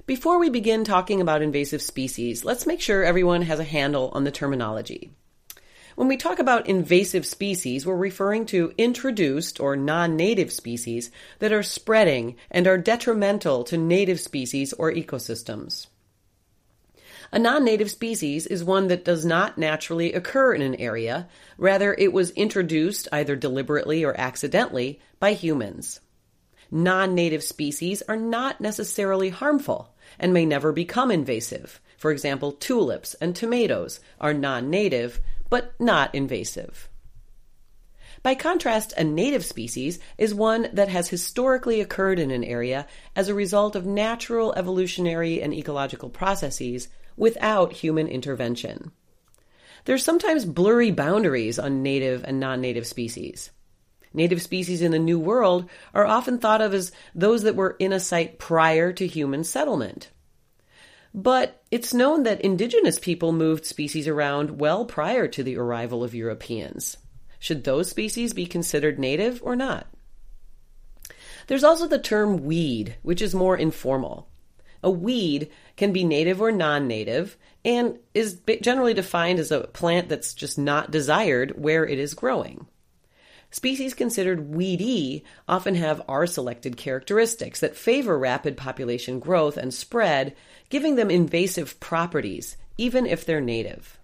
Before we begin talking about invasive species, let's make sure everyone has a handle on the terminology. When we talk about invasive species, we're referring to introduced or non-native species that are spreading and are detrimental to native species or ecosystems. A non-native species is one that does not naturally occur in an area. Rather, it was introduced either deliberately or accidentally by humans. Non-native species are not necessarily harmful and may never become invasive. For example, tulips and tomatoes are non-native, but not invasive. By contrast, a native species is one that has historically occurred in an area as a result of natural evolutionary and ecological processes without human intervention. There's sometimes blurry boundaries on native and non-native species. Native species in the New World are often thought of as those that were in a site prior to human settlement. But it's known that indigenous people moved species around well prior to the arrival of Europeans. Should those species be considered native or not? There's also the term weed, which is more informal. A weed can be native or non-native and is generally defined as a plant that's just not desired where it is growing. Species considered weedy often have R-selected characteristics that favor rapid population growth and spread, giving them invasive properties, even if they're native.